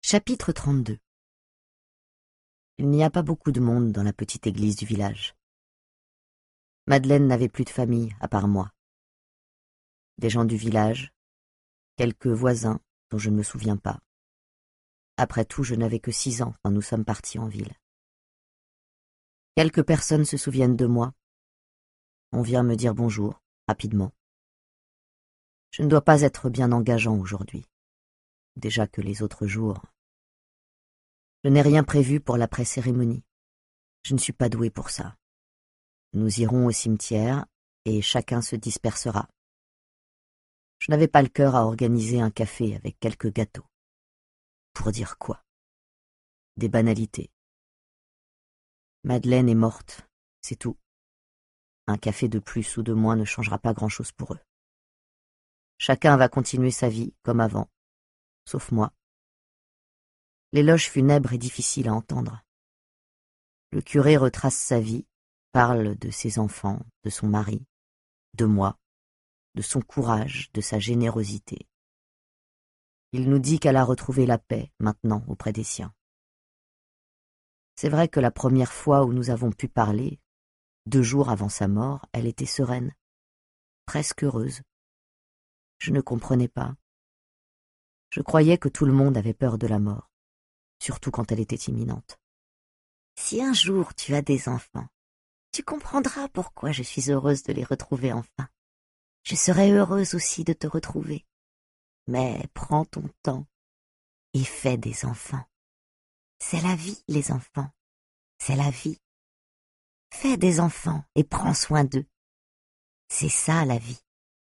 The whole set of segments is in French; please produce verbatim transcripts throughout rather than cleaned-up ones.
Chapitre trente-deux. Il n'y a pas beaucoup de monde dans la petite église du village. Madeleine n'avait plus de famille à part moi. Des gens du village, quelques voisins dont je ne me souviens pas. Après tout, je n'avais que six ans quand nous sommes partis en ville. Quelques personnes se souviennent de moi. On vient me dire bonjour, rapidement. Je ne dois pas être bien engageant aujourd'hui. Déjà que les autres jours. Je n'ai rien prévu pour l'après-cérémonie. Je ne suis pas doué pour ça. Nous irons au cimetière et chacun se dispersera. Je n'avais pas le cœur à organiser un café avec quelques gâteaux. Pour dire quoi? Des banalités. Madeleine est morte, c'est tout. Un café de plus ou de moins ne changera pas grand-chose pour eux. Chacun va continuer sa vie comme avant, sauf moi. L'éloge funèbre est difficile à entendre. Le curé retrace sa vie, parle de ses enfants, de son mari, de moi, de son courage, de sa générosité. Il nous dit qu'elle a retrouvé la paix, maintenant, auprès des siens. C'est vrai que la première fois où nous avons pu parler, deux jours avant sa mort, elle était sereine, presque heureuse. Je ne comprenais pas. Je croyais que tout le monde avait peur de la mort, surtout quand elle était imminente. Si un jour tu as des enfants, tu comprendras pourquoi je suis heureuse de les retrouver enfin. Je serai heureuse aussi de te retrouver. Mais prends ton temps et fais des enfants. C'est la vie, les enfants. C'est la vie. Fais des enfants et prends soin d'eux. C'est ça la vie.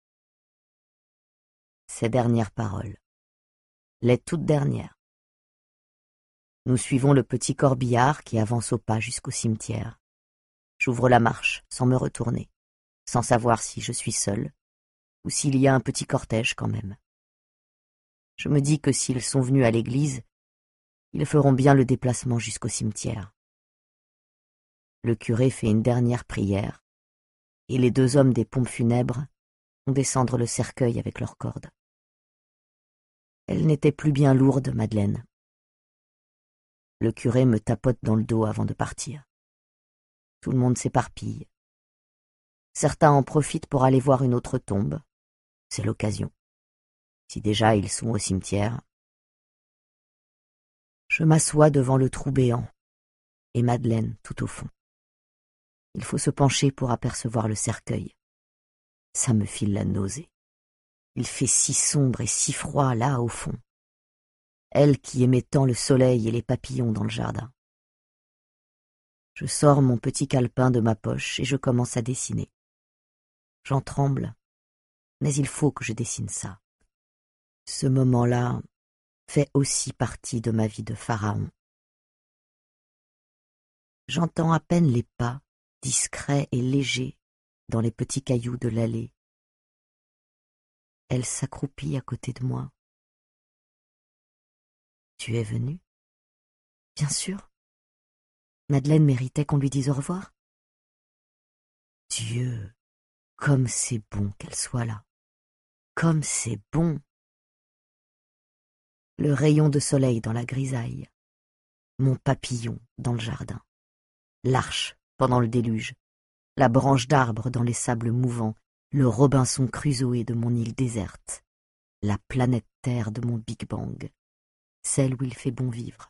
Ces dernières paroles. Les toutes dernières. Nous suivons le petit corbillard qui avance au pas jusqu'au cimetière. J'ouvre la marche sans me retourner, sans savoir si je suis seule ou s'il y a un petit cortège quand même. Je me dis que s'ils sont venus à l'église, ils feront bien le déplacement jusqu'au cimetière. Le curé fait une dernière prière et les deux hommes des pompes funèbres font descendre le cercueil avec leurs cordes. Elle n'était plus bien lourde, Madeleine. Le curé me tapote dans le dos avant de partir. Tout le monde s'éparpille. Certains en profitent pour aller voir une autre tombe. C'est l'occasion. Si déjà ils sont au cimetière. Je m'assois devant le trou béant, et Madeleine tout au fond. Il faut se pencher pour apercevoir le cercueil. Ça me file la nausée. Il fait si sombre et si froid là au fond. Elle qui aimait tant le soleil et les papillons dans le jardin. Je sors mon petit calepin de ma poche et je commence à dessiner. J'en tremble, mais il faut que je dessine ça. Ce moment-là fait aussi partie de ma vie de pharaon. J'entends à peine les pas, discrets et légers, dans les petits cailloux de l'allée. Elle s'accroupit à côté de moi. Tu es venue? Bien sûr. Madeleine méritait qu'on lui dise au revoir. Dieu, comme c'est bon qu'elle soit là. Comme c'est bon. Le rayon de soleil dans la grisaille. Mon papillon dans le jardin. L'arche pendant le déluge. La branche d'arbre dans les sables mouvants. Le Robinson Crusoe de mon île déserte. La planète Terre de mon Big Bang. Celle où il fait bon vivre.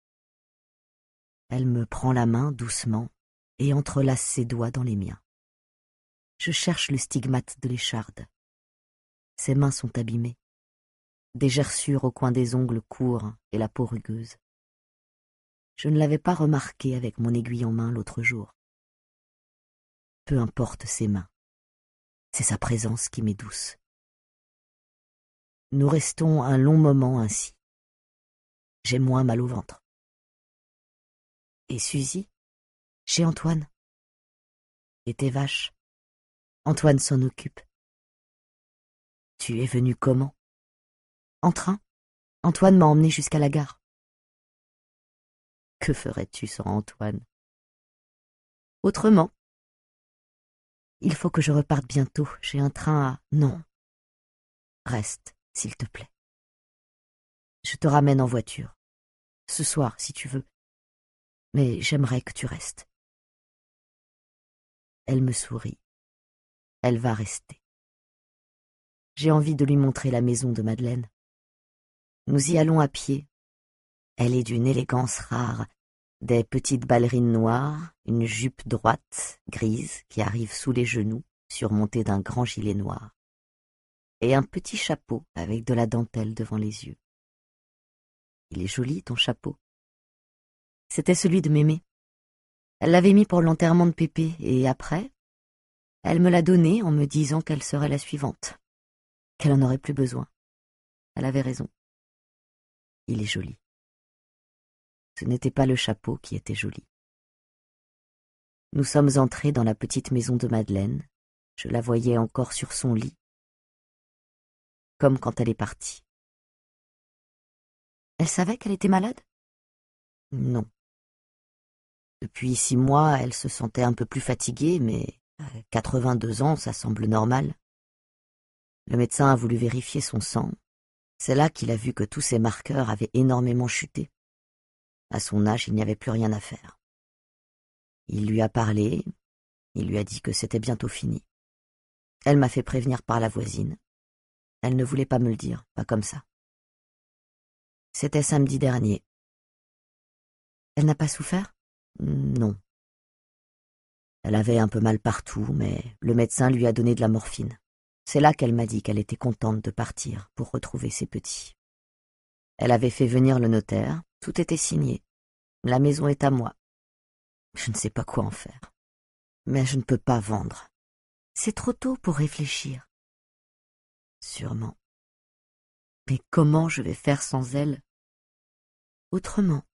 Elle me prend la main doucement et entrelace ses doigts dans les miens. Je cherche le stigmate de l'écharde. Ses mains sont abîmées. Des gerçures au coin des ongles courts et la peau rugueuse. Je ne l'avais pas remarqué avec mon aiguille en main l'autre jour. Peu importe ses mains. C'est sa présence qui m'est douce. Nous restons un long moment ainsi. J'ai moins mal au ventre. Et Suzy? Chez Antoine. Et tes vaches? Antoine s'en occupe. Tu es venu comment? En train. Antoine m'a emmené jusqu'à la gare. Que ferais-tu sans Antoine? Autrement. Il faut que je reparte bientôt. J'ai un train à... Non. Reste, s'il te plaît. Je te ramène en voiture. ce soir, si tu veux. Mais j'aimerais que tu restes. » Elle me sourit. Elle va rester. J'ai envie de lui montrer la maison de Madeleine. Nous y allons à pied. Elle est d'une élégance rare, des petites ballerines noires, une jupe droite, grise, qui arrive sous les genoux, surmontée d'un grand gilet noir, et un petit chapeau avec de la dentelle devant les yeux. « Il est joli, ton chapeau. » C'était celui de Mémé. Elle l'avait mis pour l'enterrement de Pépé, et après, elle me l'a donné en me disant qu'elle serait la suivante, qu'elle en aurait plus besoin. Elle avait raison. Il est joli. Ce n'était pas le chapeau qui était joli. Nous sommes entrés dans la petite maison de Madeleine. Je la voyais encore sur son lit, comme quand elle est partie. Elle savait qu'elle était malade? Non. Depuis six mois, elle se sentait un peu plus fatiguée, mais à quatre-vingt-deux ans, ça semble normal. Le médecin a voulu vérifier son sang. C'est là qu'il a vu que tous ses marqueurs avaient énormément chuté. À son âge, il n'y avait plus rien à faire. Il lui a parlé, il lui a dit que c'était bientôt fini. Elle m'a fait prévenir par la voisine. Elle ne voulait pas me le dire, pas comme ça. C'était samedi dernier. Elle n'a pas souffert? Non. Elle avait un peu mal partout, mais le médecin lui a donné de la morphine. C'est là qu'elle m'a dit qu'elle était contente de partir pour retrouver ses petits. Elle avait fait venir le notaire, tout était signé. La maison est à moi. Je ne sais pas quoi en faire. Mais je ne peux pas vendre. C'est trop tôt pour réfléchir. Sûrement. Mais comment je vais faire sans elle? Autrement.